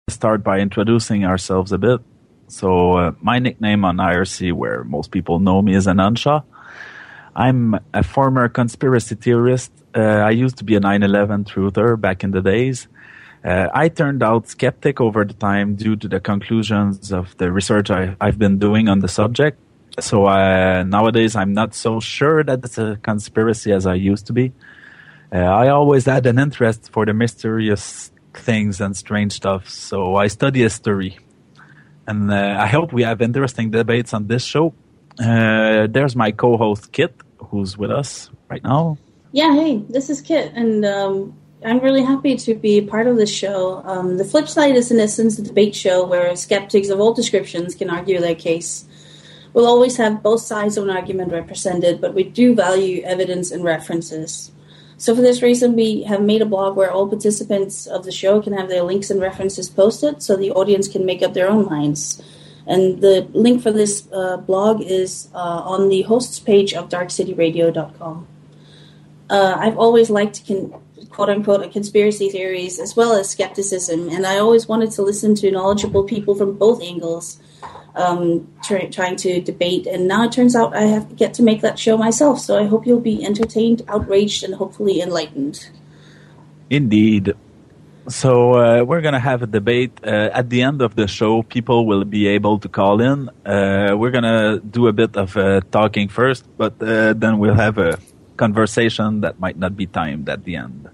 start by introducing ourselves a bit. So my nickname on IRC, where most people know me, is Anansha. I'm a former conspiracy theorist. I used to be a 9/11 truther back in the days. I turned out skeptic over the time due to the conclusions of the research I've been doing on the subject. So nowadays I'm not so sure that it's a conspiracy as I used to be. I always had an interest for the mysterious things and strange stuff, so I study history. And I hope we have interesting debates on this show. There's my co-host Kit, who's with us right now. Yeah, hey, this is Kit, and I'm really happy to be part of this show. The flip side is, in essence, a debate show where skeptics of all descriptions can argue their case. We'll always have both sides of an argument represented, but we do value evidence and references. So for this reason, we have made a blog where all participants of the show can have their links and references posted so the audience can make up their own minds. And the link for this blog is on the hosts page of darkcityradio.com. I've always liked quote-unquote conspiracy theories as well as skepticism, and I always wanted to listen to knowledgeable people from both angles trying to debate, and now it turns out I get to make that show myself, so I hope you'll be entertained, outraged, and hopefully enlightened. Indeed. So we're going to have a debate. At the end of the show, people will be able to call in. We're going to do a bit of talking first, but then we'll have a conversation that might not be timed at the end.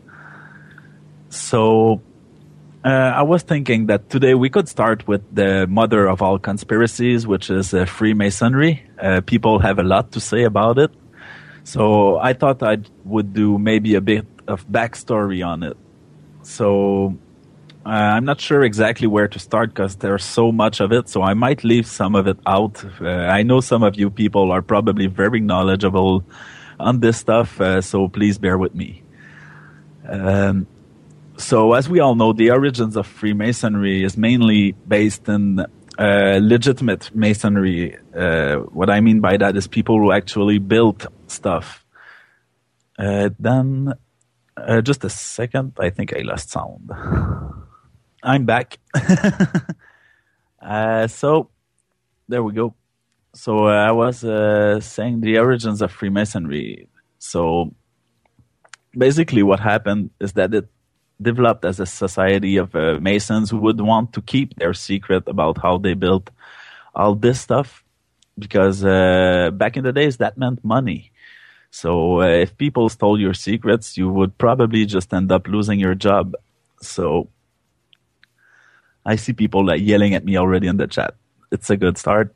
So I was thinking that today we could start with the mother of all conspiracies, which is Freemasonry. People have a lot to say about it. So I thought I would do maybe a bit of backstory on it. So I'm not sure exactly where to start because there's so much of it, so I might leave some of it out. I know some of you people are probably very knowledgeable on this stuff, so please bear with me. So as we all know, the origins of Freemasonry is mainly based in legitimate masonry. What I mean by that is people who actually built stuff. Then, just a second, I think I lost sound. I'm back. So, there we go. So I was saying the origins of Freemasonry. So basically what happened is that it developed as a society of Masons who would want to keep their secret about how they built all this stuff because back in the days that meant money. So if people stole your secrets, you would probably just end up losing your job. So I see people yelling at me already in the chat. It's a good start.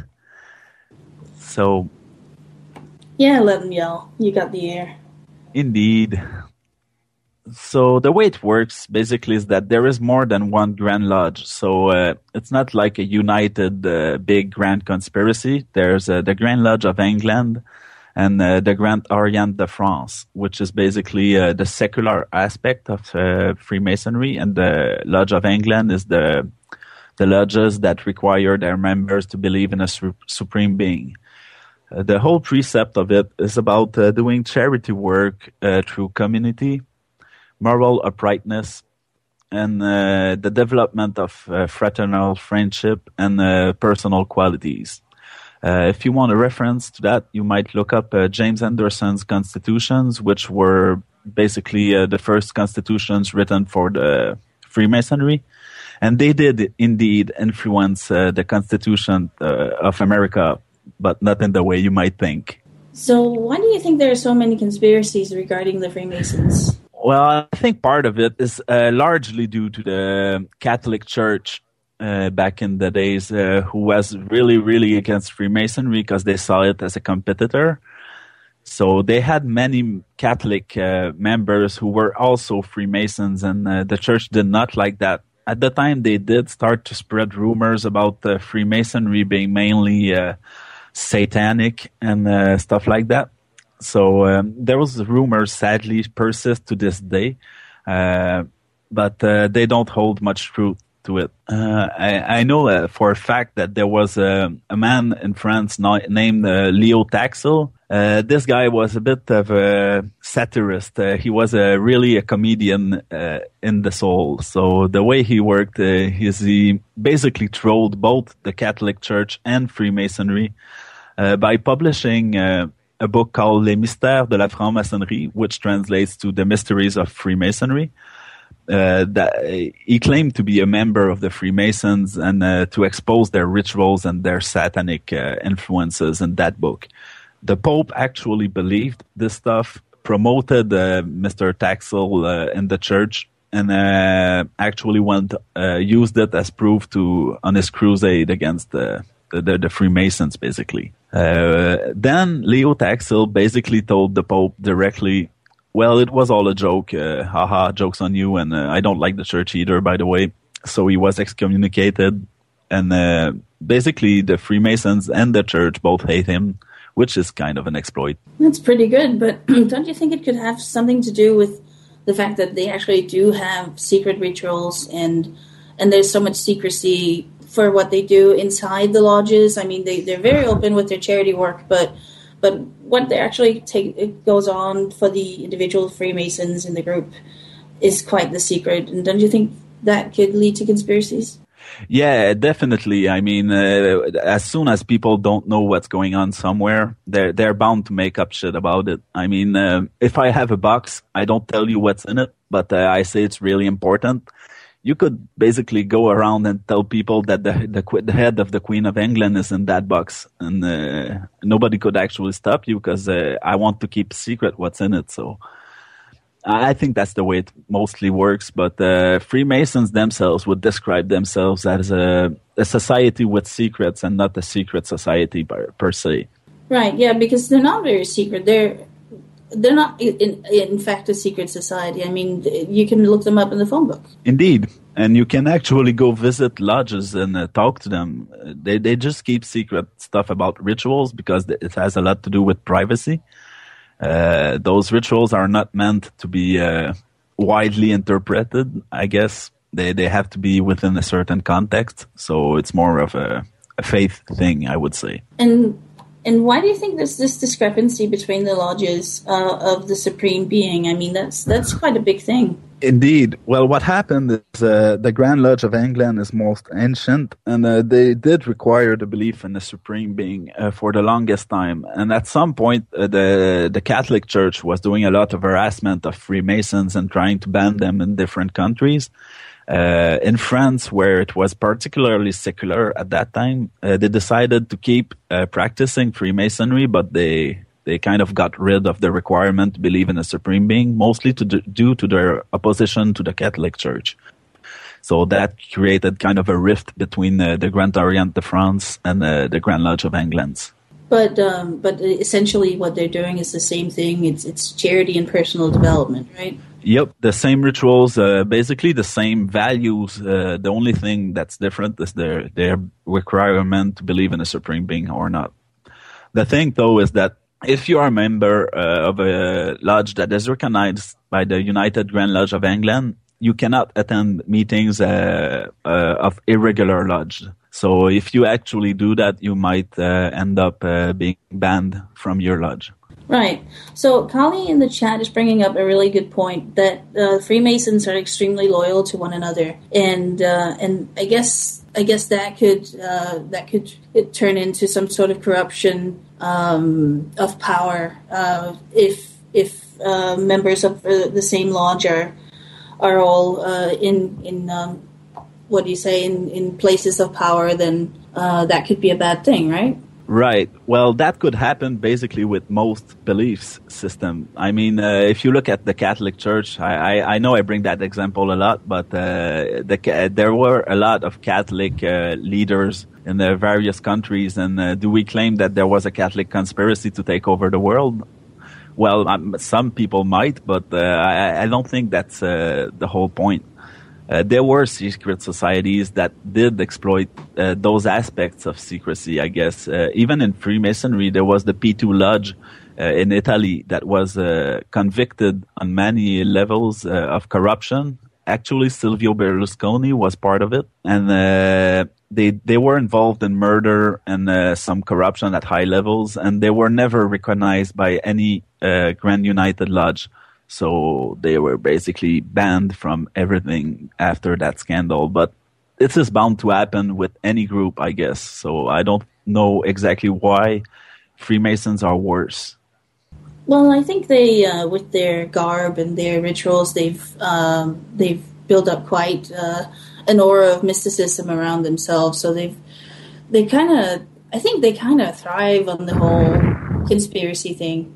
So yeah, let them yell. You got the air. Indeed. So the way it works basically is that there is more than one Grand Lodge. So it's not like a united big grand conspiracy. There's the Grand Lodge of England and the Grand Orient de France, which is basically the secular aspect of Freemasonry. And the Lodge of England is the lodges that require their members to believe in a supreme being. The whole precept of it is about doing charity work through community, moral uprightness, and the development of fraternal friendship and personal qualities. If you want a reference to that, you might look up James Anderson's constitutions, which were basically the first constitutions written for the Freemasonry. And they did indeed influence the Constitution of America, but not in the way you might think. So why do you think there are so many conspiracies regarding the Freemasons? Well, I think part of it is largely due to the Catholic Church back in the days who was really, really against Freemasonry because they saw it as a competitor. So they had many Catholic members who were also Freemasons, and the church did not like that. At the time, they did start to spread rumors about Freemasonry being mainly satanic and stuff like that. So there was rumors, sadly, persist to this day, but they don't hold much truth to it. I know for a fact that there was a man in France named Leo Taxil, This guy was a bit of a satirist. He was really a comedian in the soul. So the way he worked is he basically trolled both the Catholic Church and Freemasonry by publishing a book called Les Mystères de la Franc-Maçonnerie, which translates to The Mysteries of Freemasonry. That he claimed to be a member of the Freemasons and to expose their rituals and their satanic influences in that book. The Pope actually believed this stuff, promoted Mr. Taxil in the church, and actually used it as proof on his crusade against the Freemasons, basically. Then Leo Taxil basically told the Pope directly, well, it was all a joke, haha, joke's on you, and I don't like the church either, by the way. So he was excommunicated, and basically the Freemasons and the church both hate him, which is kind of an exploit. That's pretty good, but don't you think it could have something to do with the fact that they actually do have secret rituals and there's so much secrecy for what they do inside the lodges? I mean, they're very open with their charity work, but what they actually it goes on for the individual Freemasons in the group is quite the secret. And don't you think that could lead to conspiracies? Yeah, definitely. I mean, as soon as people don't know what's going on somewhere, they're bound to make up shit about it. I mean, if I have a box, I don't tell you what's in it, but I say it's really important. You could basically go around and tell people that the head of the Queen of England is in that box, and nobody could actually stop you because I want to keep secret what's in it. So I think that's the way it mostly works, but Freemasons themselves would describe themselves as a society with secrets and not a secret society per se. Right, yeah, because they're not very secret. They're not, in fact, a secret society. I mean, you can look them up in the phone book. Indeed, and you can actually go visit lodges and talk to them. They just keep secret stuff about rituals because it has a lot to do with privacy. Those rituals are not meant to be widely interpreted, I guess. They have to be within a certain context, so it's more of a faith thing, I would say. And why do you think there's this discrepancy between the lodges of the Supreme Being? I mean, that's quite a big thing. Indeed. Well, what happened is the Grand Lodge of England is most ancient, and they did require the belief in the Supreme Being for the longest time. And at some point, the Catholic Church was doing a lot of harassment of Freemasons and trying to ban them in different countries. In France, where it was particularly secular at that time, they decided to keep practicing Freemasonry, but they kind of got rid of the requirement to believe in a supreme being, mostly due to their opposition to the Catholic Church. So that created kind of a rift between the Grand Orient de France and the Grand Lodge of England. But essentially what they're doing is the same thing. It's charity and personal development, right? Yep, the same rituals, basically the same values. The only thing that's different is their requirement to believe in a supreme being or not. The thing, though, is that if you are a member of a lodge that is recognized by the United Grand Lodge of England, you cannot attend meetings of irregular lodge. So if you actually do that, you might end up being banned from your lodge. Right. So Kali in the chat is bringing up a really good point that Freemasons are extremely loyal to one another, and I guess that could turn into some sort of corruption of power if members of the same lodge are all in what do you say in places of power, then that could be a bad thing, right? Right. Well, that could happen basically with most belief system. I mean, if you look at the Catholic Church, I know I bring that example a lot, but there were a lot of Catholic leaders in the various countries. And do we claim that there was a Catholic conspiracy to take over the world? Well, some people might, but I don't think that's the whole point. There were secret societies that did exploit those aspects of secrecy, I guess. Even in Freemasonry, there was the P2 Lodge in Italy that was convicted on many levels of corruption Actually, Silvio Berlusconi was part of it, and they were involved in murder and some corruption at high levels, and they were never recognized by any Grand United Lodge. So they were basically banned from everything after that scandal. But this is bound to happen with any group, I guess. So I don't know exactly why Freemasons are worse. Well, I think they, with their garb and their rituals, they've built up quite an aura of mysticism around themselves. So they kind of thrive on the whole conspiracy thing.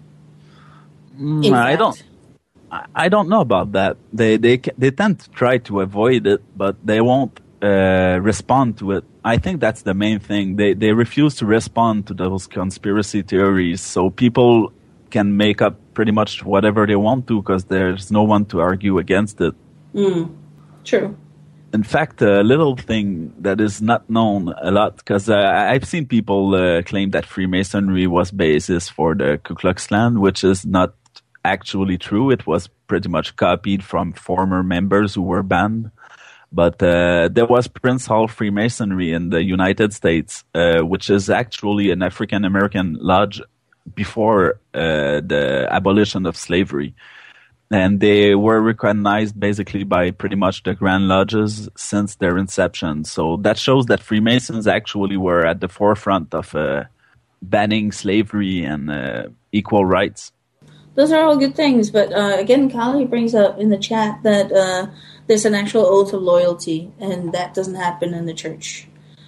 I don't know about that. They tend to try to avoid it, but they won't respond to it. I think that's the main thing. They refuse to respond to those conspiracy theories, so people can make up pretty much whatever they want to because there's no one to argue against it. True. In fact, a little thing that is not known a lot, because I've seen people claim that Freemasonry was basis for the Ku Klux Klan, which is not actually true. It was pretty much copied from former members who were banned. But there was Prince Hall Freemasonry in the United States, which is actually an African-American lodge before the abolition of slavery. And they were recognized basically by pretty much the Grand Lodges since their inception. So that shows that Freemasons actually were at the forefront of banning slavery and equal rights. Those are all good things, but again, Kali brings up in the chat that there's an actual oath of loyalty, and that doesn't happen in the church.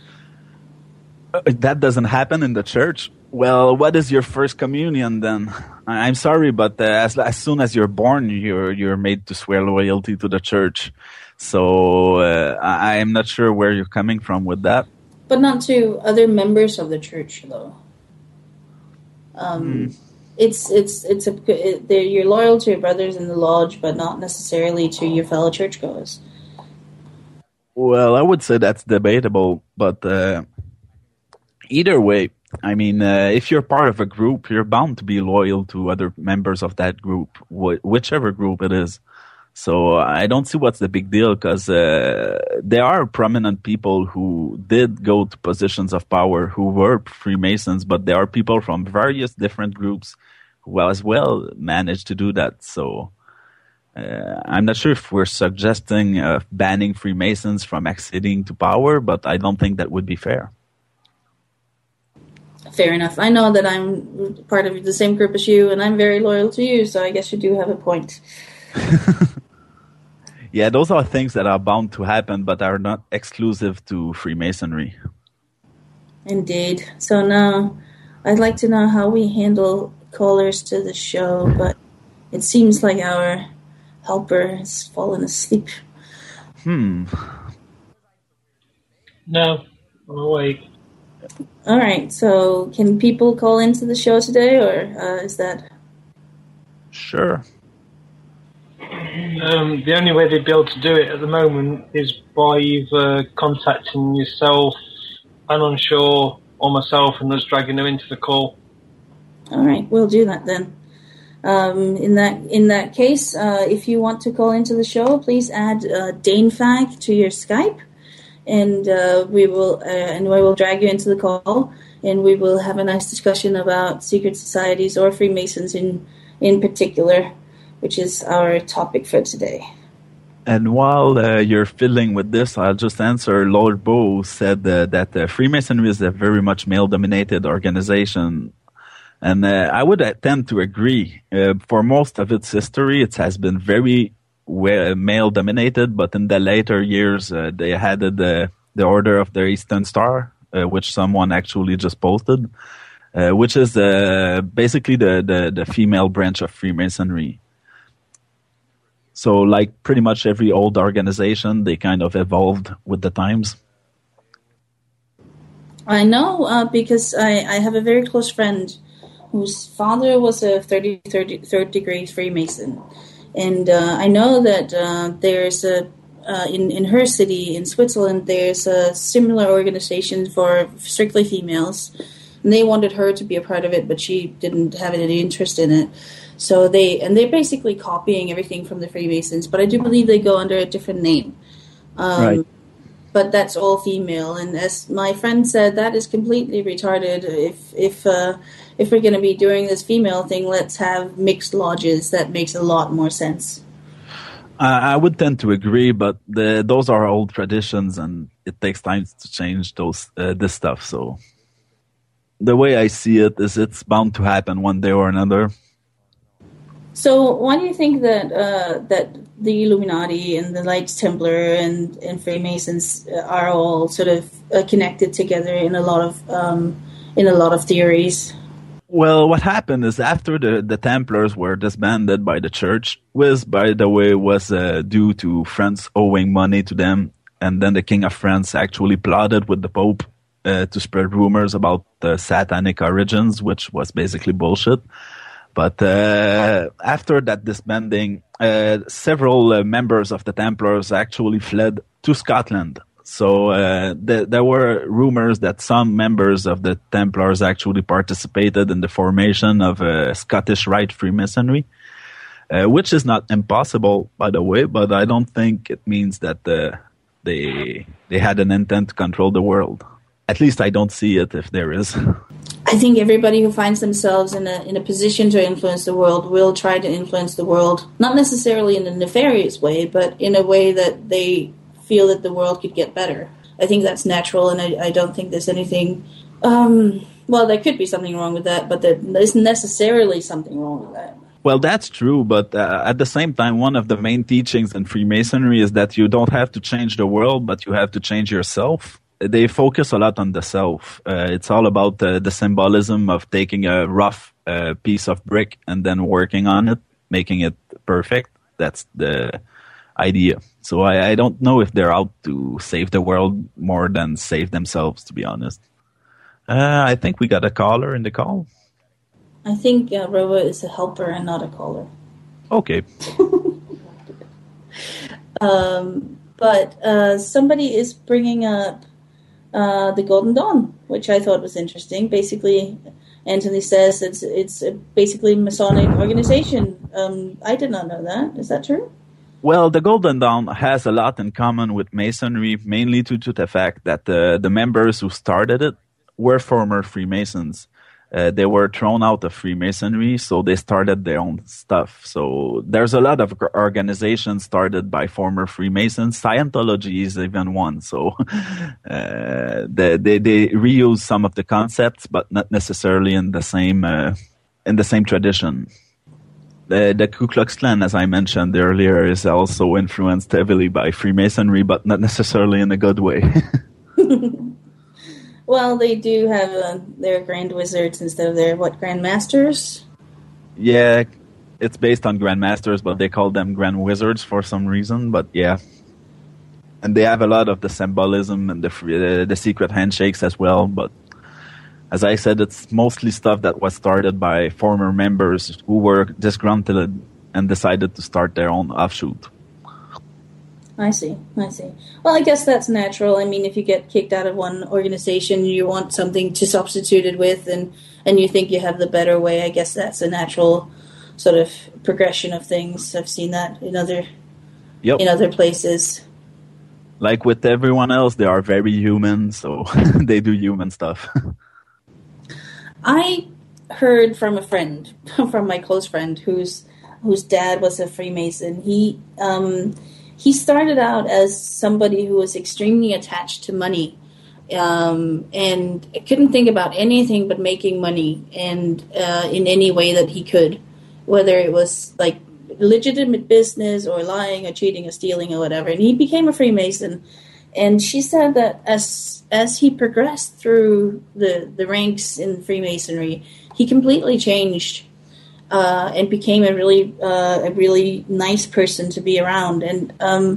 That doesn't happen in the church? Well, what is your first communion then? I'm sorry, but as soon as you're born, you're made to swear loyalty to the church. So I am not sure where you're coming from with that. But not to other members of the church, though. You're loyal to your brothers in the lodge, but not necessarily to your fellow churchgoers. Well, I would say that's debatable, but either way, I mean, if you're part of a group, you're bound to be loyal to other members of that group, whichever group it is. So I don't see what's the big deal, because there are prominent people who did go to positions of power who were Freemasons, but there are people from various different groups who as well managed to do that. So I'm not sure if we're suggesting banning Freemasons from acceding to power, but I don't think that would be fair. Fair enough. I know that I'm part of the same group as you, and I'm very loyal to you, so I guess you do have a point. Yeah, those are things that are bound to happen, but are not exclusive to Freemasonry. Indeed. So now, I'd like to know how we handle callers to the show, but it seems like our helper has fallen asleep. No, I'm awake. All right, so can people call into the show today, or is that... Sure. The only way they'd be able to do it at the moment is by either contacting yourself, Unsure, or myself, and us dragging them into the call. All right, we'll do that then. In that case, if you want to call into the show, please add DaneFag to your Skype, and we will drag you into the call, and we will have a nice discussion about secret societies or Freemasons in particular, which is our topic for today. And while you're fiddling with this, I'll just answer. Lord Bow said that Freemasonry is a very much male-dominated organization. And I would tend to agree. For most of its history, it has been very male-dominated, but in the later years, they added the Order of the Eastern Star, which someone actually just posted, which is basically the female branch of Freemasonry. So, like pretty much every old organization, they kind of evolved with the times. I know because I have a very close friend whose father was a third degree Freemason. And I know that there's in her city, in Switzerland, there's a similar organization for strictly females. And they wanted her to be a part of it, but she didn't have any interest in it. So they're basically copying everything from the Freemasons, but I do believe they go under a different name. Right. But that's all female, and as my friend said, that is completely retarded. If we're going to be doing this female thing, let's have mixed lodges. That makes a lot more sense. I would tend to agree, but those are old traditions, and it takes time to change this stuff. So the way I see it is, it's bound to happen one day or another. So why do you think that that the Illuminati and the Knights Templar and Freemasons are all sort of connected together in a lot of theories? Well, what happened is, after the Templars were disbanded by the church, which, by the way, was due to France owing money to them, and then the King of France actually plotted with the Pope to spread rumors about the satanic origins, which was basically bullshit. But after that disbanding, several members of the Templars actually fled to Scotland. So there were rumors that some members of the Templars actually participated in the formation of Scottish Rite Freemasonry, which is not impossible, by the way, but I don't think it means that they had an intent to control the world. At least I don't see it, if there is. I think everybody who finds themselves in a position to influence the world will try to influence the world, not necessarily in a nefarious way, but in a way that they feel that the world could get better. I think that's natural, and I don't think there's anything... well, there could be something wrong with that, but there isn't necessarily something wrong with that. Well, that's true, but at the same time, one of the main teachings in Freemasonry is that you don't have to change the world, but you have to change yourself. They focus a lot on the self. It's all about the symbolism of taking a rough piece of brick and then working on it, making it perfect. That's the idea. So I don't know if they're out to save the world more than save themselves, to be honest. I think we got a caller in the call. I think Robo is a helper and not a caller. Okay. But somebody is bringing up the Golden Dawn, which I thought was interesting. Basically, Anthony says it's basically a Masonic organization. I did not know that. Is that true? Well, the Golden Dawn has a lot in common with Masonry, mainly due to the fact that the members who started it were former Freemasons. They were thrown out of Freemasonry, so they started their own stuff. So there's a lot of organizations started by former Freemasons. Scientology is even one. So they reuse some of the concepts, but not necessarily in the same tradition. The Ku Klux Klan, as I mentioned earlier, is also influenced heavily by Freemasonry, but not necessarily in a good way. Well, they do have their Grand Wizards instead of their, Grand Masters? Yeah, it's based on Grand Masters, but they call them Grand Wizards for some reason, but yeah. And they have a lot of the symbolism and the secret handshakes as well, but as I said, it's mostly stuff that was started by former members who were disgruntled and decided to start their own offshoot. I see. Well, I guess that's natural. I mean, if you get kicked out of one organization, you want something to substitute it with, and you think you have the better way. I guess that's a natural sort of progression of things. I've seen that in other places. Like with everyone else, they are very human, so they do human stuff. I heard from a friend, from my close friend, whose dad was a Freemason. He started out as somebody who was extremely attached to money, and couldn't think about anything but making money, and in any way that he could, whether it was like legitimate business or lying or cheating or stealing or whatever. And he became a Freemason. And she said that as he progressed through the ranks in Freemasonry, he completely changed. And became a really nice person to be around. And,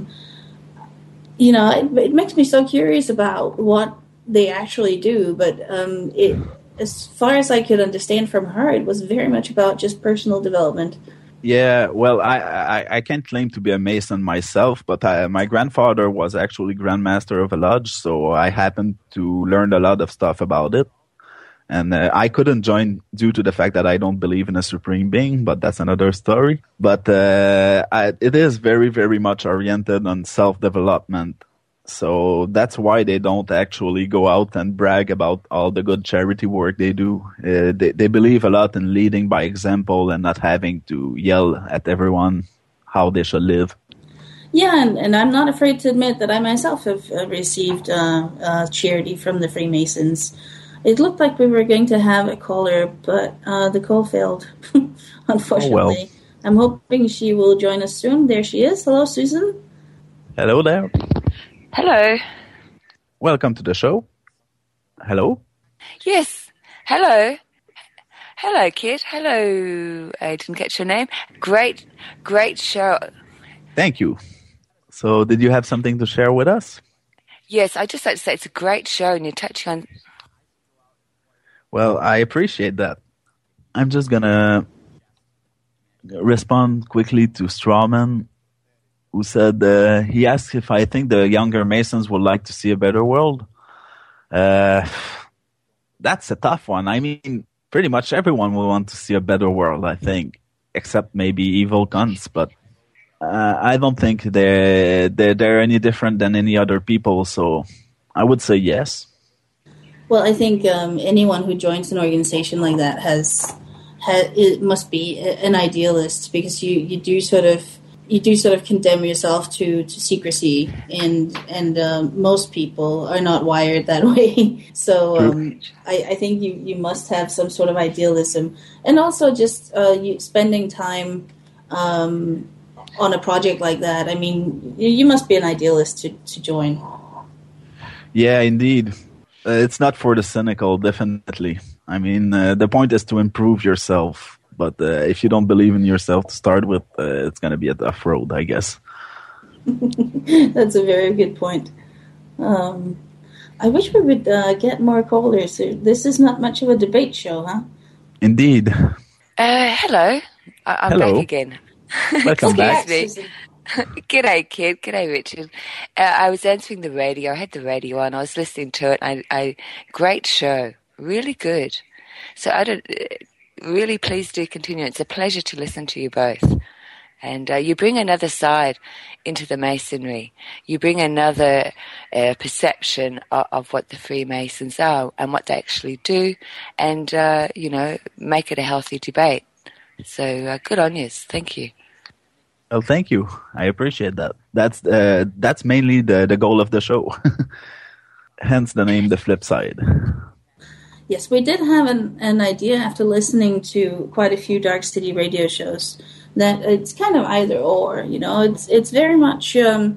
it makes me so curious about what they actually do. But as far as I could understand from her, it was very much about just personal development. Yeah, well, I can't claim to be a Mason myself, but my grandfather was actually Grand Master of a lodge, so I happened to learn a lot of stuff about it. And I couldn't join due to the fact that I don't believe in a supreme being, but that's another story. But it is very, very much oriented on self-development. So that's why they don't actually go out and brag about all the good charity work they do. They believe a lot in leading by example and not having to yell at everyone how they should live. Yeah, and I'm not afraid to admit that I myself have received charity from the Freemasons. It looked like we were going to have a caller, but the call failed, unfortunately. Oh, well. I'm hoping she will join us soon. There she is. Hello, Susan. Hello there. Hello. Welcome to the show. Hello. Yes. Hello. Hello, Kit. Hello. I didn't catch your name. Great show. Thank you. So did you have something to share with us? Yes, I just like to say it's a great show and you're touching on... Well, I appreciate that. I'm just going to respond quickly to Strawman, who said he asked if I think the younger Masons would like to see a better world. That's a tough one. I mean, pretty much everyone will want to see a better world, I think, except maybe evil cunts, but I don't think they're any different than any other people, so I would say yes. Well, I think anyone who joins an organization like that it must be an idealist, because you do sort of condemn yourself to secrecy, and most people are not wired that way. So I think you must have some sort of idealism, and also just you spending time on a project like that. I mean, you must be an idealist to join. Yeah, indeed. It's not for the cynical, definitely. I mean, the point is to improve yourself. But if you don't believe in yourself to start with, it's going to be a tough road, I guess. That's a very good point. I wish we would get more callers. This is not much of a debate show, huh? Indeed. Hello. I'm Hello. back again. Welcome back. G'day, Kid. G'day, Richard. I was answering the radio. I had the radio on. I was listening to it. Great show. Really good. So really please do continue. It's a pleasure to listen to you both. And you bring another side into the Masonry. You bring another perception of what the Freemasons are and what they actually do, and, make it a healthy debate. So good on you. Thank you. Well, thank you. I appreciate that. That's mainly the goal of the show. Hence the name, The Flip Side. Yes, we did have an idea after listening to quite a few Dark City radio shows that it's kind of either or. It's very much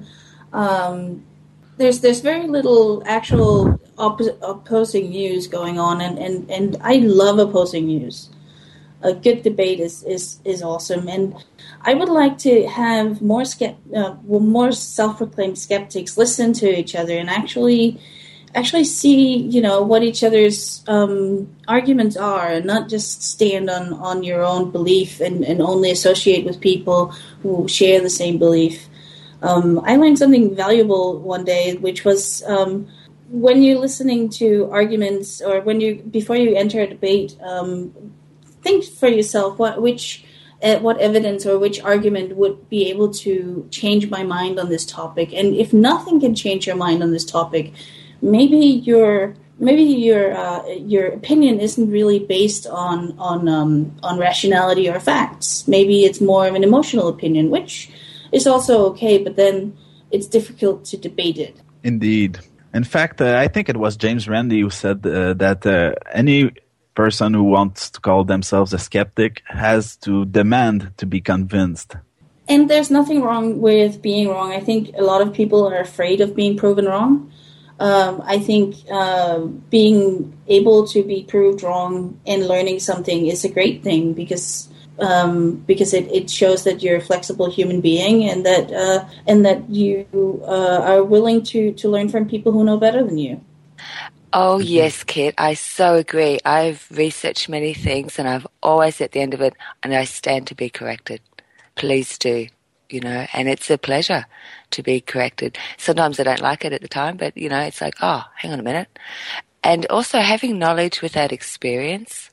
there's very little actual opposing news going on, and I love opposing news. A good debate is awesome, and I would like to have more self-proclaimed skeptics listen to each other and actually see what each other's arguments are, and not just stand on your own belief and only associate with people who share the same belief. I learned something valuable one day, which was when you're listening to arguments, or before you enter a debate, think for yourself what evidence or which argument would be able to change my mind on this topic. And if nothing can change your mind on this topic, maybe your opinion isn't really based on rationality or facts. Maybe it's more of an emotional opinion, which is also okay, but then it's difficult to debate it. Indeed. In fact, I think it was James Randi who said that any person who wants to call themselves a skeptic has to demand to be convinced. And there's nothing wrong with being wrong. I think a lot of people are afraid of being proven wrong. I think being able to be proved wrong and learning something is a great thing, because it shows that you're a flexible human being, and that you are willing to learn from people who know better than you. Oh, yes, Kit, I so agree. I've researched many things, and I've always at the end of it, and I stand to be corrected. Please do, and it's a pleasure to be corrected. Sometimes I don't like it at the time, but, it's like, oh, hang on a minute. And also having knowledge without experience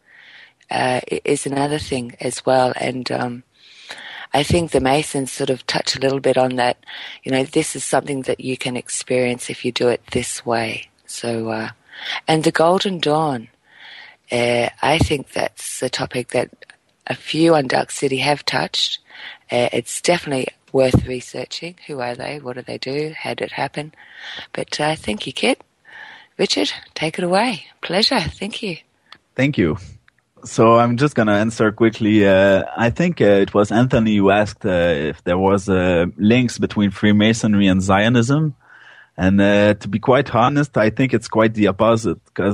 is another thing as well. And I think the Masons sort of touch a little bit on that. You know, this is something that you can experience if you do it this way. So, and the Golden Dawn, I think that's a topic that a few on Dark City have touched. It's definitely worth researching. Who are they? What do they do? How did it happen? But thank you, Kit. Richard, take it away. Pleasure. Thank you. Thank you. So I'm just going to answer quickly. I think it was Anthony who asked if there was links between Freemasonry and Zionism. And to be quite honest, I think it's quite the opposite, because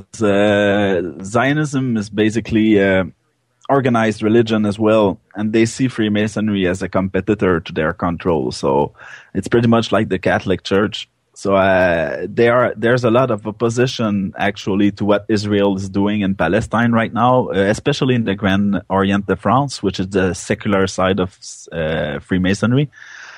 Zionism is basically organized religion as well, and they see Freemasonry as a competitor to their control. So it's pretty much like the Catholic Church. So there's a lot of opposition actually to what Israel is doing in Palestine right now, especially in the Grand Orient de France, which is the secular side of Freemasonry.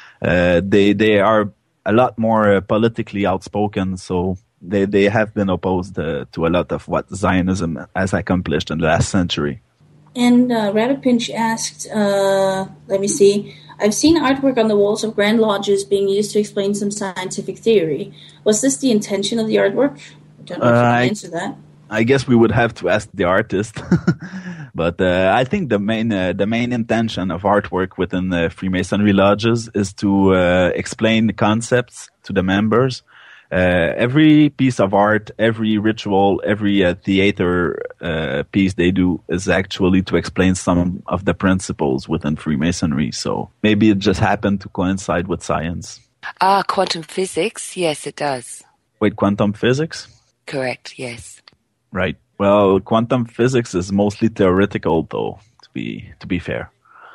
They are a lot more politically outspoken, so they have been opposed to a lot of what Zionism has accomplished in the last century. And Rabbit Pinch asked, let me see, I've seen artwork on the walls of Grand Lodges being used to explain some scientific theory. Was this the intention of the artwork? I don't know if you can answer that. I guess we would have to ask the artist. But I think the main intention of artwork within the Freemasonry lodges is to explain the concepts to the members. Every piece of art, every ritual, every theater piece they do is actually to explain some of the principles within Freemasonry. So maybe it just happened to coincide with science. Quantum physics. Yes, it does. Wait, quantum physics? Correct, yes. Right. Well, quantum physics is mostly theoretical, though, to be fair.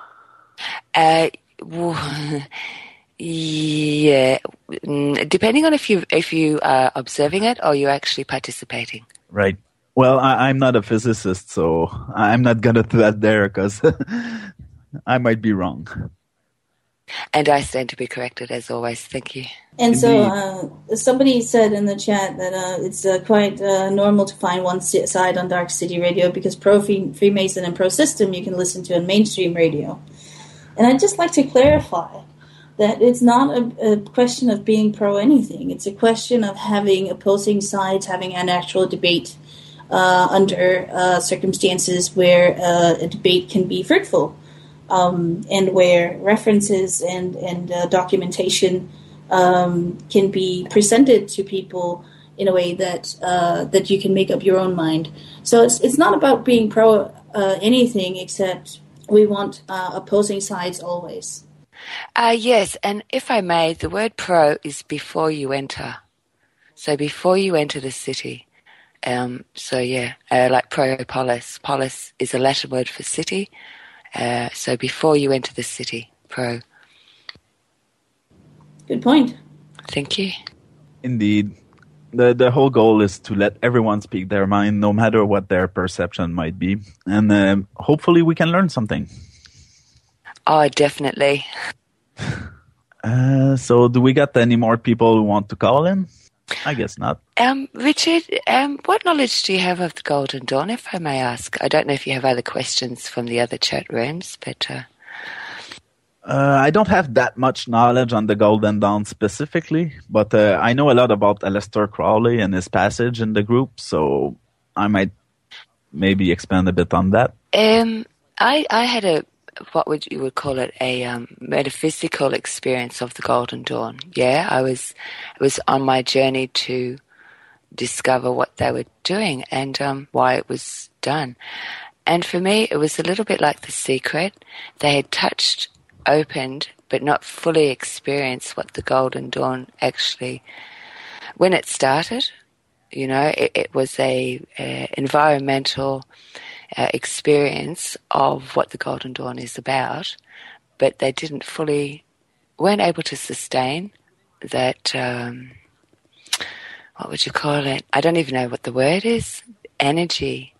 Yeah, depending on if you are observing it or you're actually participating. Right. Well, I'm not a physicist, so I'm not going to do that there because I might be wrong. And I stand to be corrected, as always. Thank you. And so somebody said in the chat that it's quite normal to find one side on Dark City Radio because pro-Freemason and pro-system you can listen to on mainstream radio. And I'd just like to clarify that it's not a question of being pro-anything. It's a question of having opposing sides, having an actual debate under circumstances where a debate can be fruitful. And where references and documentation can be presented to people in a way that you can make up your own mind. So it's not about being pro anything, except we want opposing sides always. Yes, and if I may, the word pro is before you enter. So before you enter the city. Like pro-polis. Polis is a Latin word for city. So before you enter the city, pro. Good point. Thank you. Indeed. The whole goal is to let everyone speak their mind, no matter what their perception might be. And hopefully we can learn something. Oh, definitely. So do we got any more people who want to call in? I guess not. Richard, what knowledge do you have of the Golden Dawn, if I may ask? I don't know if you have other questions from the other chat rooms, but... I don't have that much knowledge on the Golden Dawn specifically, but I know a lot about Aleister Crowley and his passage in the group, so I might maybe expand a bit on that. I had what you would call it, a metaphysical experience of the Golden Dawn. Yeah, I was on my journey to discover what they were doing and why it was done. And for me, it was a little bit like The Secret. They had touched, opened, but not fully experienced what the Golden Dawn actually, when it started, you know, it was a environmental experience of what the Golden Dawn is about, but they weren't able to sustain that, what would you call it? I don't even know what the word is. Energy.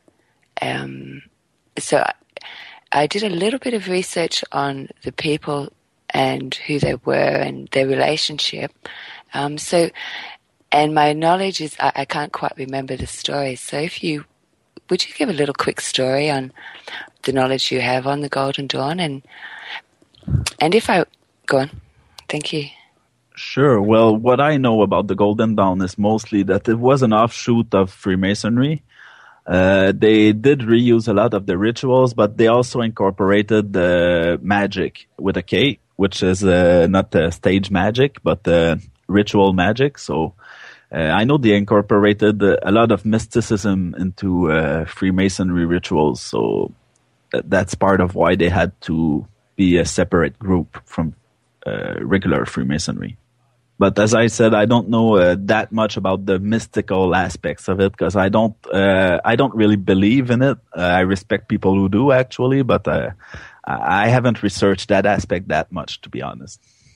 So I did a little bit of research on the people and who they were and their relationship. So And my knowledge is I can't quite remember the story. So would you give a little quick story on the knowledge you have on the Golden Dawn? And if I... Go on. Thank you. Sure. Well, what I know about the Golden Dawn is mostly that it was an offshoot of Freemasonry. They did reuse a lot of the rituals, but they also incorporated the magic with a K, which is not stage magic, but ritual magic. So I know they incorporated a lot of mysticism into Freemasonry rituals. So that's part of why they had to be a separate group from regular Freemasonry. But as I said, I don't know that much about the mystical aspects of it because I don't really believe in it. I respect people who do actually, but I haven't researched that aspect that much, to be honest.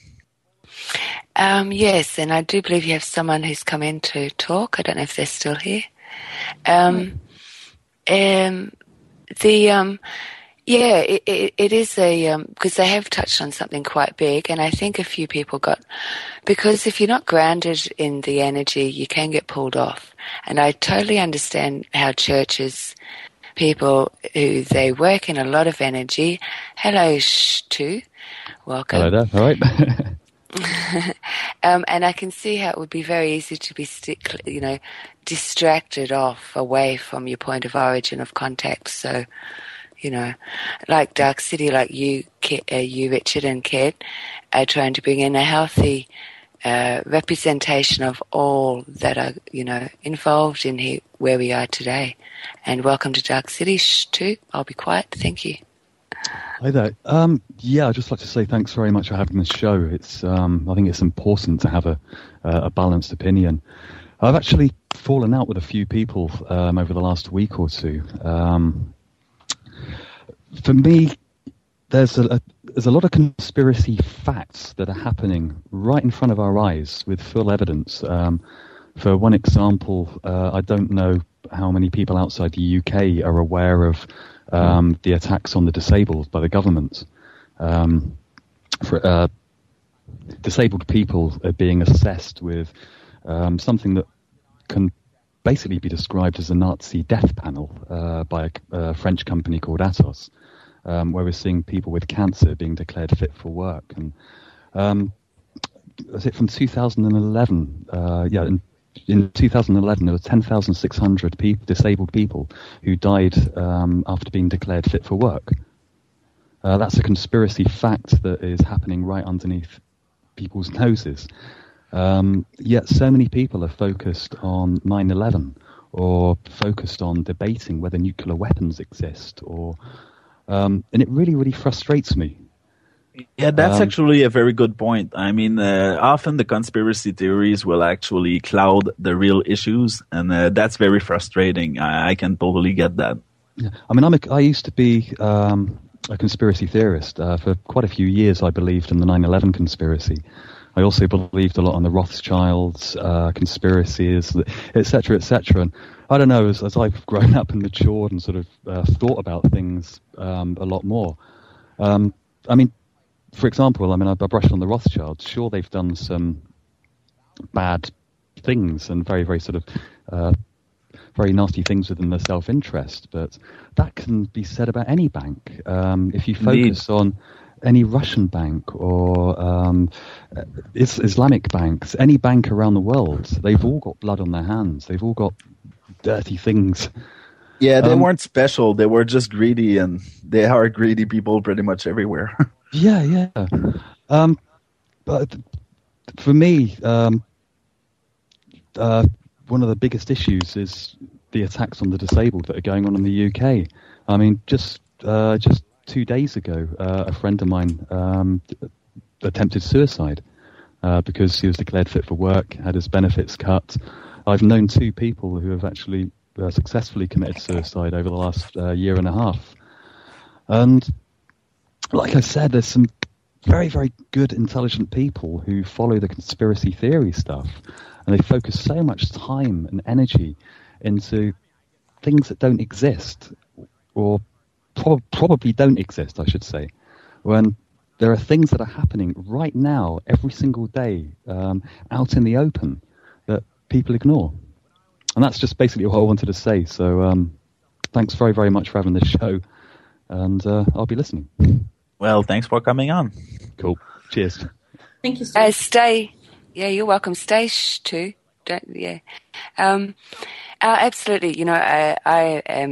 Yes, and I do believe you have someone who's come in to talk. I don't know if they're still here. Yeah, it is because they have touched on something quite big, and I think a few people because if you're not grounded in the energy, you can get pulled off. And I totally understand how churches, people who they work in a lot of energy. Hello, Stu. Welcome. Hello there. All right. And I can see how it would be very easy to be, distracted away from your point of origin of contact. So, like Dark City, like you, Richard and Kit, are trying to bring in a healthy representation of all that are, involved in here, where we are today. And welcome to Dark City, too. I'll be quiet. Thank you. Hi there. I'd just like to say thanks very much for having this show. It's, I think it's important to have a balanced opinion. I've actually fallen out with a few people over the last week or two. For me, there's a lot of conspiracy facts that are happening right in front of our eyes with full evidence. For one example, I don't know how many people outside the UK are aware of the attacks on the disabled by the government. Disabled people are being assessed with something that can basically be described as a Nazi death panel by a French company called Atos, where we're seeing people with cancer being declared fit for work. And was it from 2011? In 2011, there were 10,600 disabled people who died after being declared fit for work. That's a conspiracy fact that is happening right underneath people's noses. Yet so many people are focused on 9/11 or focused on debating whether nuclear weapons exist, and it really, really frustrates me. Yeah, that's actually a very good point. I mean, often the conspiracy theories will actually cloud the real issues, and that's very frustrating. I can totally get that. Yeah. I mean, I used to be a conspiracy theorist. For quite a few years, I believed in the 9/11 conspiracy. I also believed a lot on the Rothschilds, conspiracies, etc., etc. And I don't know, as I've grown up and matured and sort of thought about things a lot more. I mean, for example, I brushed on the Rothschilds. Sure, they've done some bad things and very, very sort of very nasty things within their self-interest, but that can be said about any bank. If you focus on any Russian bank or Islamic banks, any bank around the world, they've all got blood on their hands. They've all got dirty things. Yeah, they weren't special. They were just greedy, and they are greedy people pretty much everywhere. Yeah. But for me, one of the biggest issues is the attacks on the disabled that are going on in the UK. I mean, just 2 days ago, a friend of mine attempted suicide because he was declared fit for work, had his benefits cut. I've known 2 people who have actually successfully committed suicide over the last year and a half. And like I said, there's some very, very good, intelligent people who follow the conspiracy theory stuff, and they focus so much time and energy into things that don't exist, or probably don't exist, I should say, when there are things that are happening right now, every single day, out in the open, that people ignore. And that's just basically what I wanted to say. So thanks very, very much for having this show. And I'll be listening. Well, thanks for coming on. Cool. Cheers. Thank you, Stu. Stay. Yeah, you're welcome. Stay too. Yeah. Absolutely. You know, I am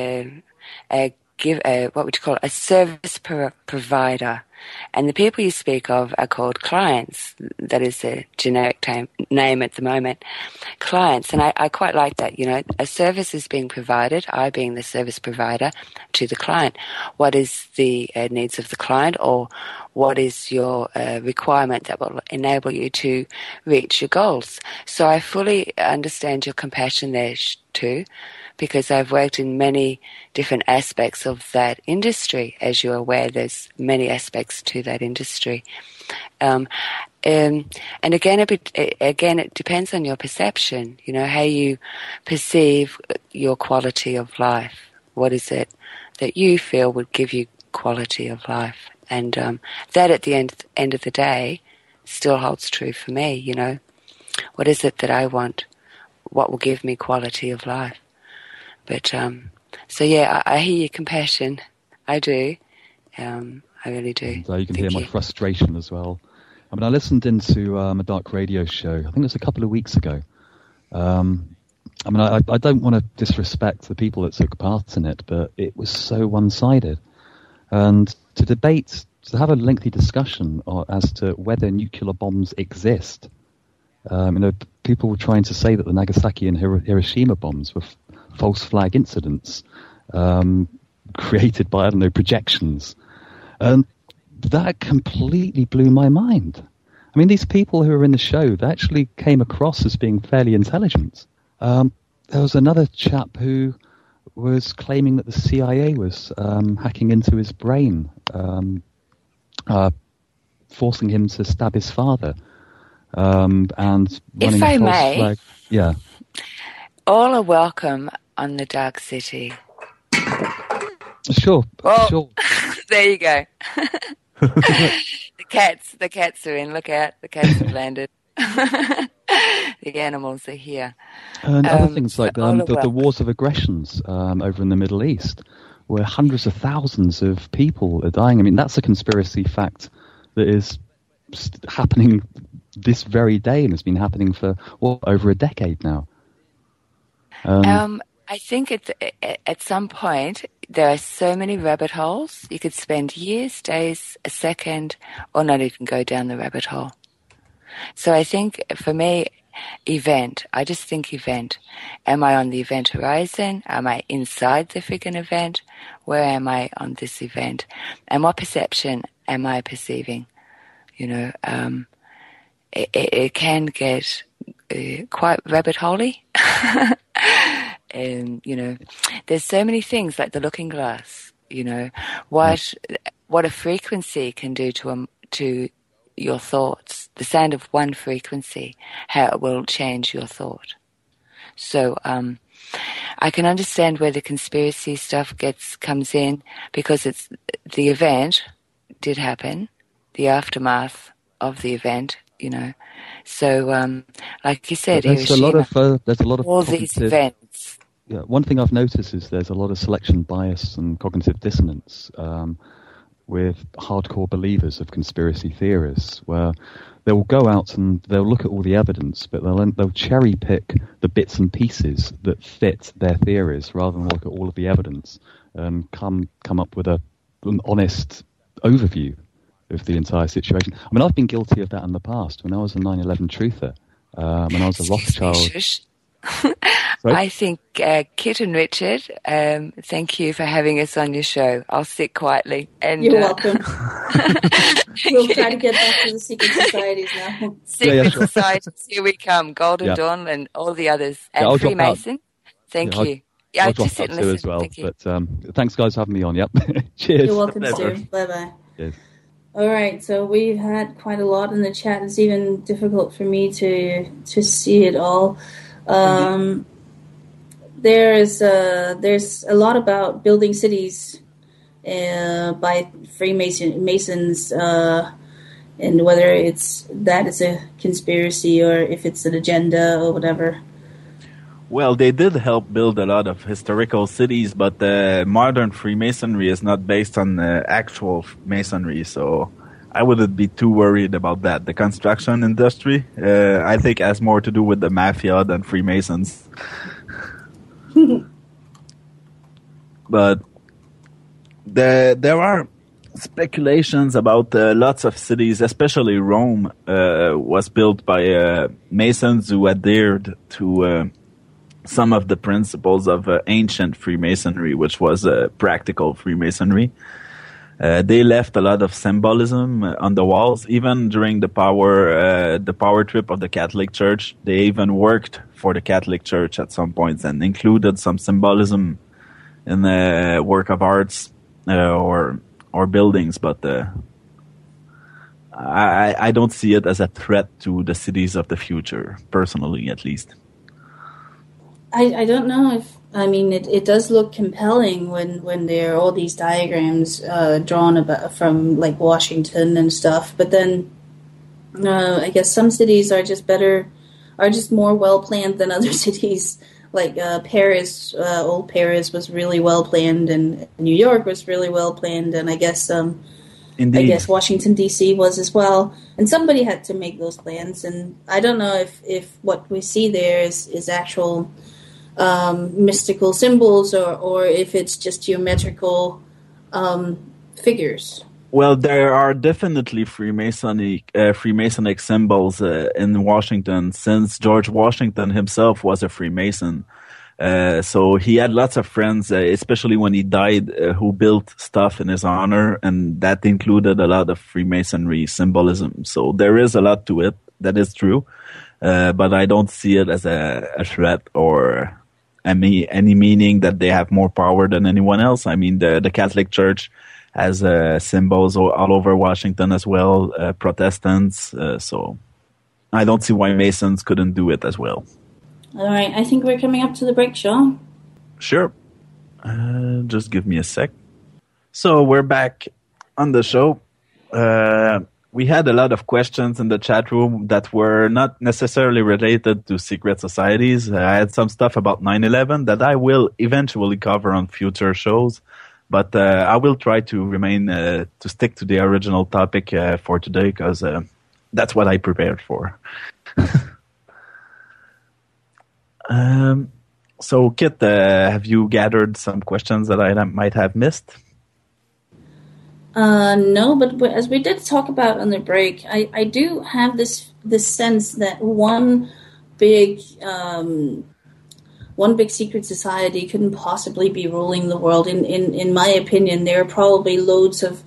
what would you call it? A service provider. And the people you speak of are called clients. That is the generic name at the moment. Clients. And I quite like that. You know, a service is being provided, I being the service provider, to the client. What is the needs of the client, or what is your requirement that will enable you to reach your goals? So I fully understand your compassion there too, because I've worked in many different aspects of that industry. As you're aware, there's many aspects to that industry. And again, it depends on your perception, you know, how you perceive your quality of life. What is it that you feel would give you quality of life? And that at the end of the day still holds true for me, you know. What is it that I want? What will give me quality of life? But, so yeah, I hear your compassion. I do. I really do. So you can hear my frustration as well. I mean, I listened into a dark radio show, I think it was a couple of weeks ago. I mean, I don't want to disrespect the people that took part in it, but it was so one-sided. And to have a lengthy discussion as to whether nuclear bombs exist. You know, people were trying to say that the Nagasaki and Hiroshima bombs were false flag incidents created by, I don't know, projections. And that completely blew my mind. I mean, these people who were in the show, they actually came across as being fairly intelligent. There was another chap who was claiming that the CIA was hacking into his brain, forcing him to stab his father. And running if I a false may, flag. Yeah. All are welcome on the Dark City. Sure. Well, sure. There you go. The cats are in. Look out! The cats have landed. The animals are here. And other things like the wars of aggressions over in the Middle East, where hundreds of thousands of people are dying. I mean, that's a conspiracy fact that is happening this very day, and has been happening for over a decade now. I think at some point there are so many rabbit holes. You could spend years, days, a second, or not even go down the rabbit hole. So I think for me, I just think event. Am I on the event horizon? Am I inside the friggin' event? Where am I on this event? And what perception am I perceiving? You know, it can get quite rabbit holey. And, you know, there's so many things like the looking glass, you know, what a frequency can do to your thoughts, the sound of one frequency, how it will change your thought. So I can understand where the conspiracy stuff comes in, because it's the event did happen, the aftermath of the event, you know. So like you said, there's a lot of all these events. Yeah, one thing I've noticed is there's a lot of selection bias and cognitive dissonance with hardcore believers of conspiracy theories, where they will go out and they'll look at all the evidence, but they'll cherry pick the bits and pieces that fit their theories, rather than look at all of the evidence and come up with an honest overview of the entire situation. I mean, I've been guilty of that in the past. When I was a 9/11 truther, when I was a Rothschild. I think Kit and Richard, thank you for having us on your show. I'll sit quietly. And you're welcome. We'll try to get back to the secret societies now. Secret societies, here we come. Golden Dawn and all the others. And Freemason. Thank you. Yeah, I'll just sit and listen as well. Thank you. But thanks, guys, for having me on. Yep. Cheers. You're welcome, Stu. Bye-bye. Cheers. All right, so we've had quite a lot in the chat. It's even difficult for me to see it all. There's a lot about building cities by Freemasons and whether that is a conspiracy or if it's an agenda or whatever. Well, they did help build a lot of historical cities, but modern Freemasonry is not based on actual Masonry, so I wouldn't be too worried about that. The construction industry, I think, has more to do with the mafia than Freemasons. But there are speculations about lots of cities, especially Rome, was built by Masons who adhered to some of the principles of ancient Freemasonry, which was practical Freemasonry. They left a lot of symbolism on the walls. Even during the power trip of the Catholic Church, they even worked for the Catholic Church at some points and included some symbolism in the work of arts or buildings. But I don't see it as a threat to the cities of the future, personally, at least. I don't know if, I mean, it does look compelling when there are all these diagrams drawn about from like Washington and stuff, but then I guess some cities are just more well planned than other cities. Like Paris, old Paris was really well planned, and New York was really well planned, and I guess Washington D.C. was as well. And somebody had to make those plans, and I don't know if what we see there is actual mystical symbols or if it's just geometrical figures. Well, there are definitely Freemasonic symbols in Washington, since George Washington himself was a Freemason. So he had lots of friends, especially when he died, who built stuff in his honor, and that included a lot of Freemasonry symbolism. So there is a lot to it. That is true. But I don't see it as a threat or any meaning that they have more power than anyone else. I mean, the Catholic Church has symbols all over Washington as well, Protestants. So I don't see why Masons couldn't do it as well. All right, I think we're coming up to the break, Sean. Sure. Just give me a sec. So we're back on the show. We had a lot of questions in the chat room that were not necessarily related to secret societies. I had some stuff about 9/11 that I will eventually cover on future shows, but I will try to stick to the original topic for today, because that's what I prepared for. So, Kit, have you gathered some questions that I might have missed? No, but as we did talk about on the break, I do have this sense that one big secret society couldn't possibly be ruling the world. In my opinion, there are probably loads of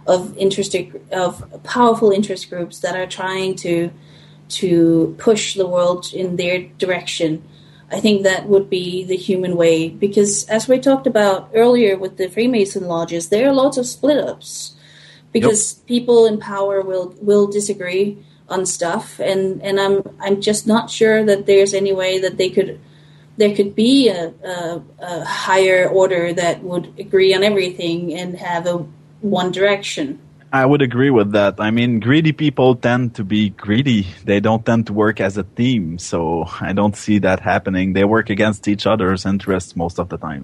powerful interest groups that are trying to push the world in their direction. I think that would be the human way, because as we talked about earlier with the Freemason lodges, there are lots of split-ups because people in power will disagree on stuff, and I'm just not sure that there's any way that there could be a higher order that would agree on everything and have one direction. I would agree with that. I mean, greedy people tend to be greedy. They don't tend to work as a team, so I don't see that happening. They work against each other's interests most of the time.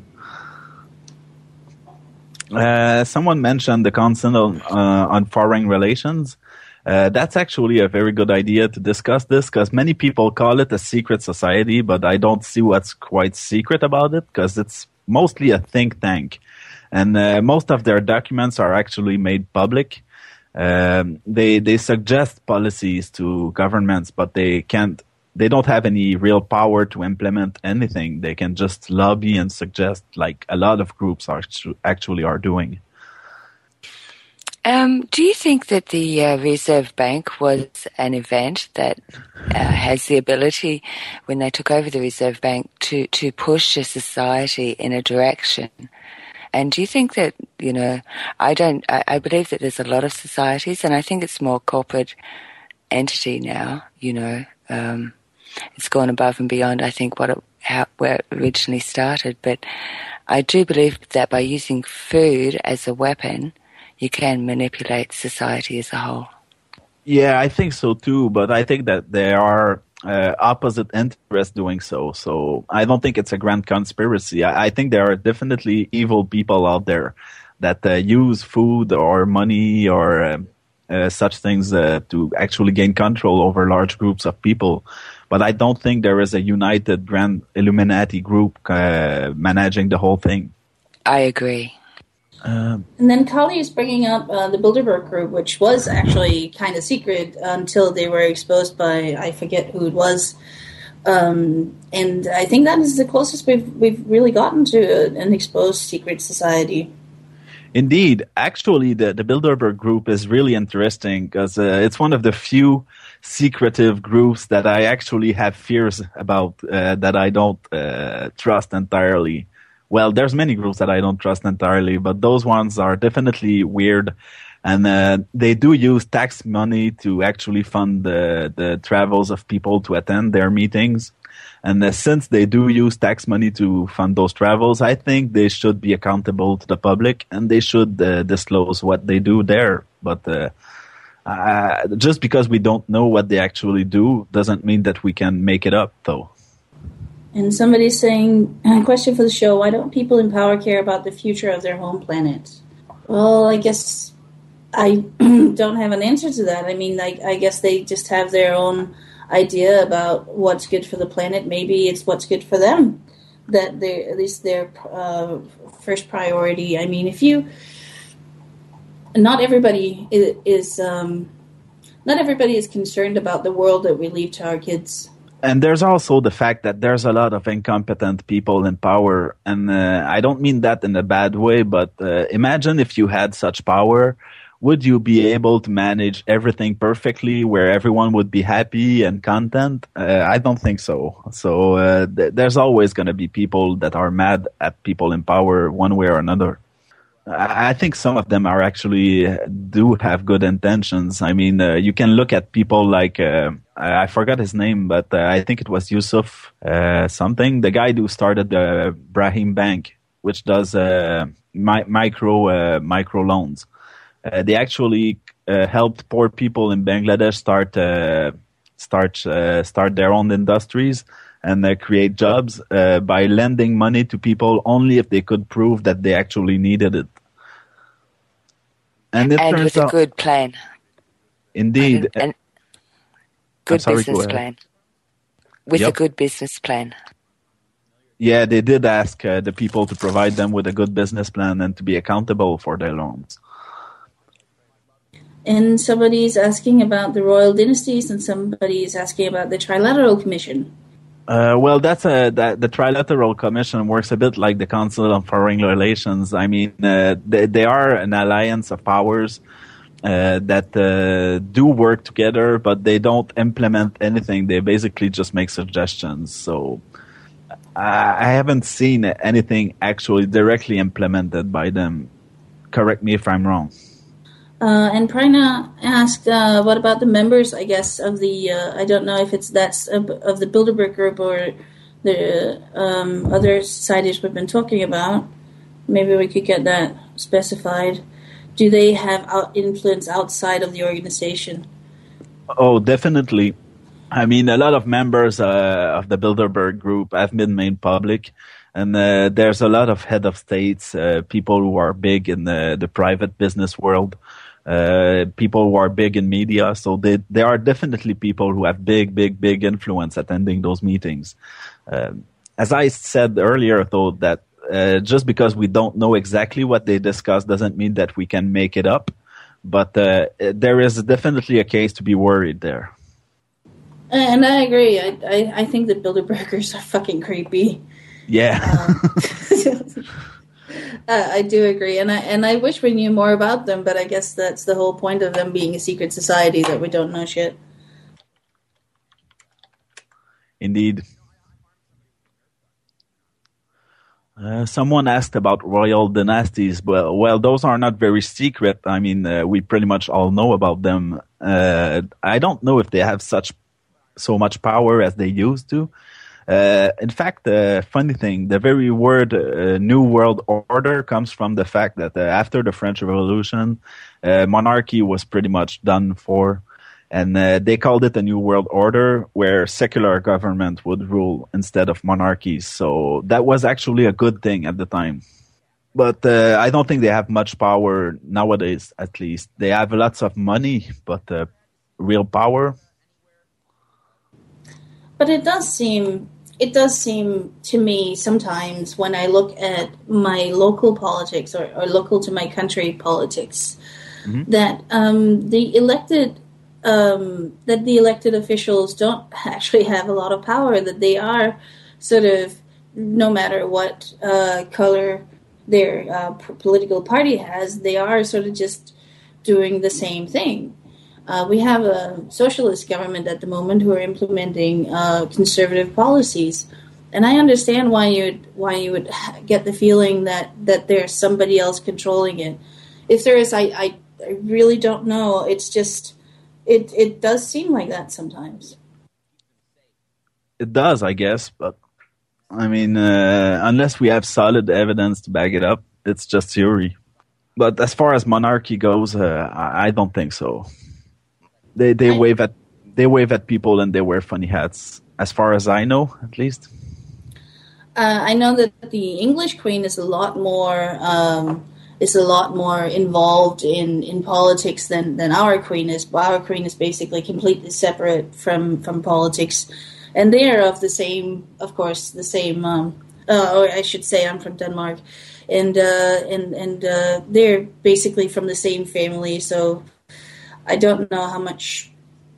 Someone mentioned the Council on Foreign Relations. That's actually a very good idea to discuss this, because many people call it a secret society, but I don't see what's quite secret about it, because it's mostly a think tank. And most of their documents are actually made public. They suggest policies to governments, but they don't have any real power to implement anything. They can just lobby and suggest, like a lot of groups actually are doing. Do you think that the Reserve Bank was an event that has the ability, when they took over the Reserve Bank, to push a society in a direction? And do you think that, I believe that there's a lot of societies, and I think it's more corporate entity now, it's gone above and beyond, I think, where it originally started. But I do believe that by using food as a weapon, you can manipulate society as a whole. Yeah, I think so too, but I think that there are opposite interests doing so. So I don't think it's a grand conspiracy. I think there are definitely evil people out there that use food or money or such things to actually gain control over large groups of people. But I don't think there is a united grand Illuminati group managing the whole thing. I agree. And then Kali is bringing up the Bilderberg Group, which was actually kind of secret until they were exposed by, I forget who it was. And I think that is the closest we've really gotten to an exposed secret society. Indeed. Actually, the Bilderberg Group is really interesting because it's one of the few secretive groups that I actually have fears about, that I don't trust entirely. Well, there's many groups that I don't trust entirely, but those ones are definitely weird. And they do use tax money to actually fund the travels of people to attend their meetings. And since they do use tax money to fund those travels, I think they should be accountable to the public and they should disclose what they do there. But just because we don't know what they actually do doesn't mean that we can make it up, though. And somebody's saying, question for the show, why don't people in power care about the future of their home planet? Well, I guess I don't have an answer to that. I mean, I guess they just have their own idea about what's good for the planet. Maybe it's what's good for them. That they're, at least their first priority. I mean, not everybody is concerned about the world that we leave to our kids. And there's also the fact that there's a lot of incompetent people in power. And I don't mean that in a bad way, but imagine if you had such power, would you be able to manage everything perfectly where everyone would be happy and content? I don't think so. So there's always going to be people that are mad at people in power one way or another. I think some of them are actually do have good intentions. I mean, you can look at people like, I forgot his name, but I think it was Yusuf something, the guy who started the Brahim Bank, which does micro loans. They actually helped poor people in Bangladesh start their own industries and create jobs by lending money to people only if they could prove that they actually needed it. And with a good plan. Indeed. And good business plan. With a good business plan. Yeah, they did ask the people to provide them with a good business plan and to be accountable for their loans. And somebody's asking about the royal dynasties, and somebody's asking about the Trilateral Commission. Well, the Trilateral Commission works a bit like the Council on Foreign Relations. I mean, they are an alliance of powers that do work together, but they don't implement anything. They basically just make suggestions. So I haven't seen anything actually directly implemented by them. Correct me if I'm wrong. And Prina asked, what about the members, I guess, of the, I don't know if that's of the Bilderberg Group or the other societies we've been talking about. Maybe we could get that specified. Do they have influence outside of the organization? Oh, definitely. I mean, a lot of members of the Bilderberg Group have been made public. And there's a lot of head of states, people who are big in the private business world, people who are big in media. So there are definitely people who have big influence attending those meetings. As I said earlier, though, that just because we don't know exactly what they discuss doesn't mean that we can make it up. But there is definitely a case to be worried there. And I agree. I think the Bilderbergers are fucking creepy. Yeah. I do agree, and I wish we knew more about them, but I guess that's the whole point of them being a secret society, that we don't know shit. Indeed. Someone asked about royal dynasties. Well, those are not very secret. I mean, we pretty much all know about them. I don't know if they have so much power as they used to. In fact, the funny thing, the very word New World Order comes from the fact that after the French Revolution, monarchy was pretty much done for. And they called it a New World Order, where secular government would rule instead of monarchies. So that was actually a good thing at the time. But I don't think they have much power nowadays, at least. They have lots of money, but real power. But it does seem to me sometimes when I look at my local politics or local to my country politics, that the elected officials don't actually have a lot of power, that they are sort of, no matter what color their political party has, they are sort of just doing the same thing. We have a socialist government at the moment who are implementing conservative policies, and I understand why you would get the feeling that there's somebody else controlling it. If there is, I really don't know. It's just it does seem like that sometimes. It does, I guess, but I mean, unless we have solid evidence to back it up, it's just theory. But as far as monarchy goes, I don't think so. They wave at people and they wear funny hats. As far as I know, at least. I know that the English Queen is a lot more involved in politics than our Queen is. Our Queen is basically completely separate from politics, and they are of the same, of course, the same. Or I should say, I'm from Denmark, and they're basically from the same family. So I don't know how much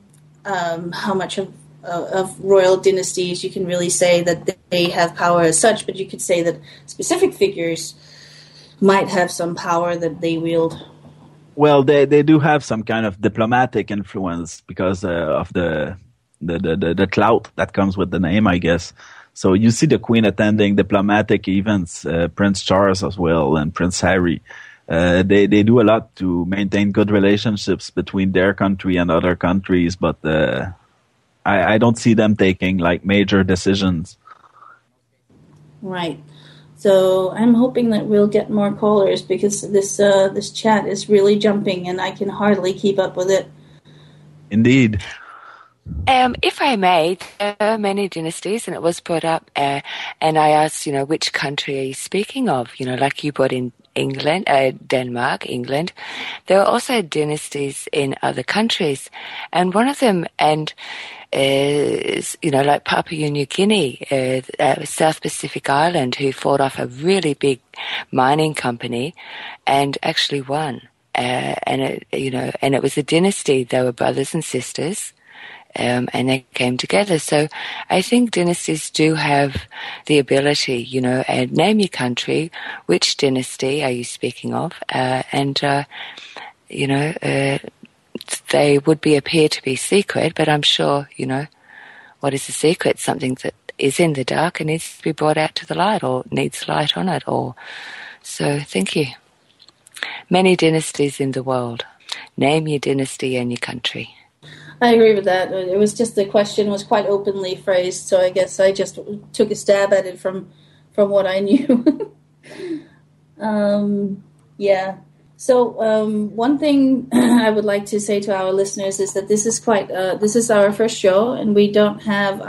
of royal dynasties you can really say that they have power as such, but you could say that specific figures might have some power that they wield. Well, they do have some kind of diplomatic influence because of the clout that comes with the name, I guess. So you see the Queen attending diplomatic events, Prince Charles as well, and Prince Harry. They do a lot to maintain good relationships between their country and other countries, but I don't see them taking like major decisions. Right. So I'm hoping that we'll get more callers because this chat is really jumping and I can hardly keep up with it. Indeed. If I may, there are many dynasties, and it was brought up, and I asked, which country are you speaking of? Like you brought in England, Denmark, England. There are also dynasties in other countries, and one of them, is, like Papua New Guinea, South Pacific Island, who fought off a really big mining company and actually won. And it was a dynasty. They were brothers and sisters. And they came together. So I think dynasties do have the ability, and name your country, which dynasty are you speaking of, they would appear to be secret, but I'm sure, what is a secret? Something that is in the dark and needs to be brought out to the light or needs light on it. So thank you. Many dynasties in the world. Name your dynasty and your country. I agree with that. It was just the question was quite openly phrased, so I guess I just took a stab at it from what I knew. Yeah. So one thing I would like to say to our listeners is that this is our first show, and we don't have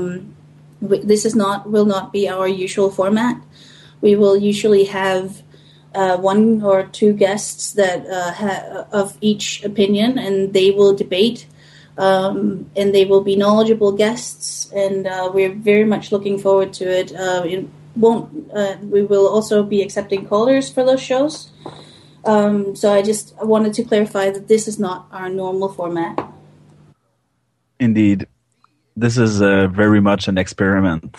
will not be our usual format. We will usually have one or two guests that of each opinion, and they will debate. And they will be knowledgeable guests, and we're very much looking forward to it. We will also be accepting callers for those shows. So I just wanted to clarify that this is not our normal format. Indeed. This is very much an experiment.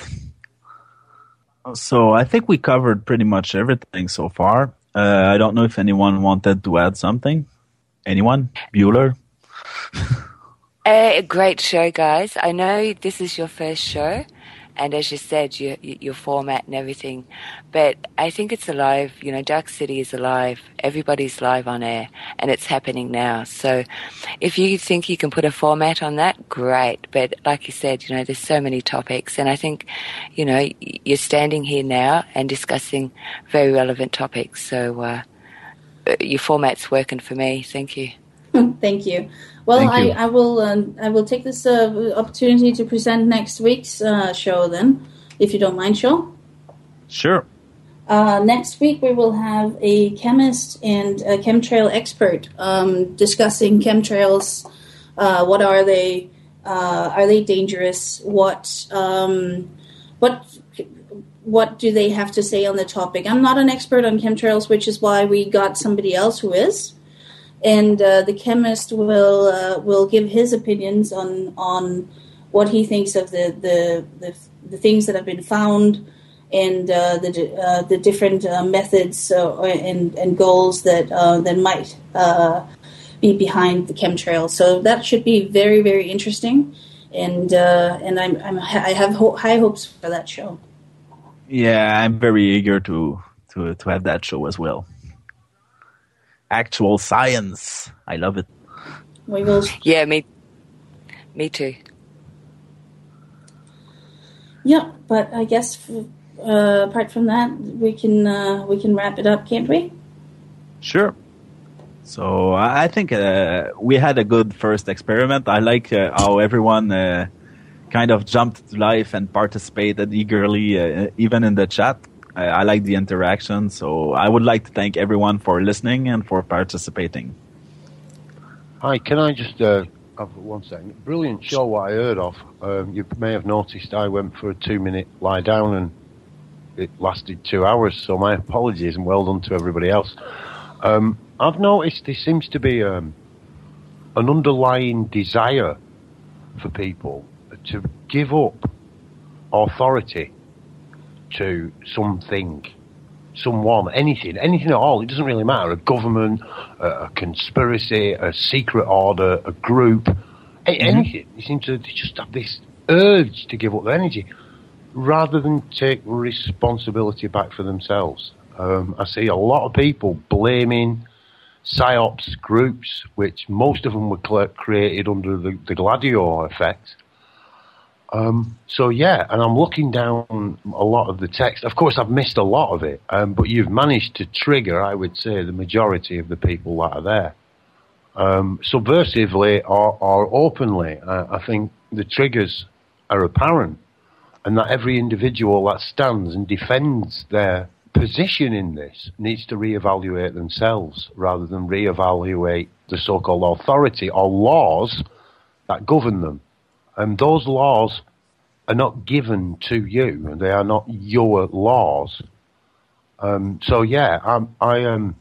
So I think we covered pretty much everything so far. I don't know if anyone wanted to add something. Anyone? Bueller? Great show, guys. I know this is your first show, and as you said, your format and everything, but I think it's alive. Dark City is alive. Everybody's live on air, and it's happening now. So if you think you can put a format on that, great. But like you said, there's so many topics, and I think, you're standing here now and discussing very relevant topics. So your format's working for me. Thank you. Thank you. Well, Thank you. I will take this opportunity to present next week's show then, if you don't mind, Sean. Sure. Next week we will have a chemist and a chemtrail expert discussing chemtrails. What are they? Are they dangerous? What do they have to say on the topic? I'm not an expert on chemtrails, which is why we got somebody else who is. And the chemist will give his opinions on what he thinks of the things that have been found, and the different methods and goals that might be behind the chemtrail. So that should be very, very interesting, and I have high hopes for that show. Yeah, I'm very eager to have that show as well. Actual science, I love it. We will. Yeah, me too. Yeah, but I guess apart from that, we can wrap it up, can't we? Sure. So I think we had a good first experiment. I like how everyone kind of jumped to life and participated eagerly, even in the chat. I like the interaction. So I would like to thank everyone for listening and for participating. Hi, can I just have 1 second? Brilliant show, what I heard of. You may have noticed I went for a 2-minute lie down and it lasted 2 hours, so my apologies and well done to everybody else. I've noticed there seems to be an underlying desire for people to give up authority to something, someone, anything at all. It doesn't really matter. A government, a conspiracy, a secret order, a group, anything. You seem to just have this urge to give up their energy rather than take responsibility back for themselves. I see a lot of people blaming PSYOPs groups, which most of them were created under the Gladio effect. So yeah, and I'm looking down a lot of the text. Of course, I've missed a lot of it, but you've managed to trigger, I would say, the majority of the people that are there. Subversively or openly, I think the triggers are apparent, and that every individual that stands and defends their position in this needs to reevaluate themselves rather than reevaluate the so-called authority or laws that govern them. And those laws are not given to you; they are not your laws. So yeah, I'm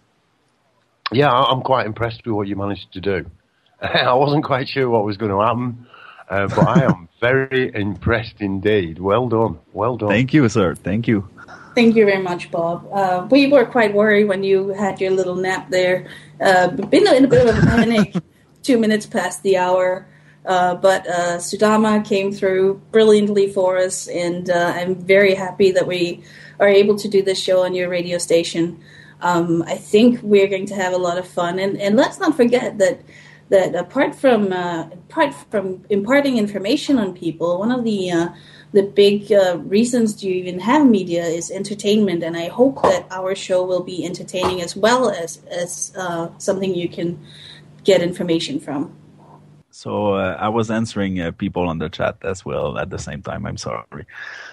quite impressed with what you managed to do. I wasn't quite sure what was going to happen, but I am very impressed indeed. Well done, well done. Thank you, sir. Thank you. Thank you very much, Bob. We were quite worried when you had your little nap there. Been in a bit of a panic. 2 minutes past the hour. But Sudama came through brilliantly for us, and I'm very happy that we are able to do this show on your radio station. I think we're going to have a lot of fun, and let's not forget that apart from imparting information on people, one of the big reasons to even have media is entertainment, and I hope that our show will be entertaining as well as something you can get information from. So I was answering people on the chat as well at the same time. I'm sorry.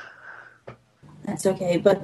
That's okay, but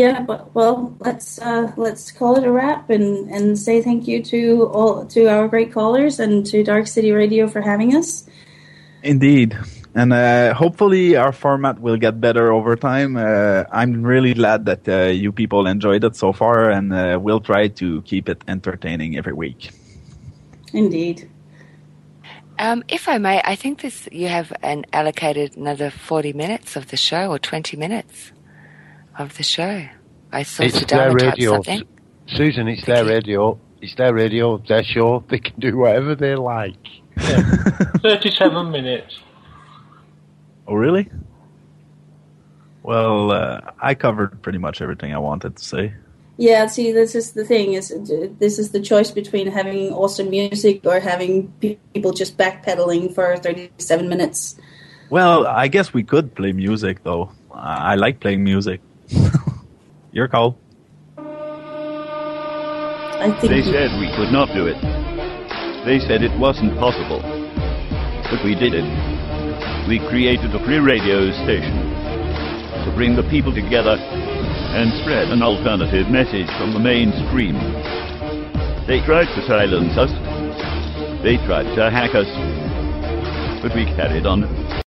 let's call it a wrap and say thank you to our great callers and to Dark City Radio for having us. Indeed, and hopefully our format will get better over time. I'm really glad that you people enjoyed it so far, and we'll try to keep it entertaining every week. Indeed. If I may, I think you have allocated another 40 minutes of the show, or 20 minutes of the show. I saw it's their radio, something. Susan. It's their radio. It's their radio. Their show. They can do whatever they like. Yeah. 37 minutes. Oh, really? Well, I covered pretty much everything I wanted to say. Yeah, see, this is the thing. This is the choice between having awesome music or having people just backpedaling for 37 minutes. Well, I guess we could play music, though. I like playing music. Your call. They said we could not do it. They said it wasn't possible. But we did it. We created a free radio station to bring the people together and spread an alternative message from the mainstream. They tried to silence us. They tried to hack us. But we carried on.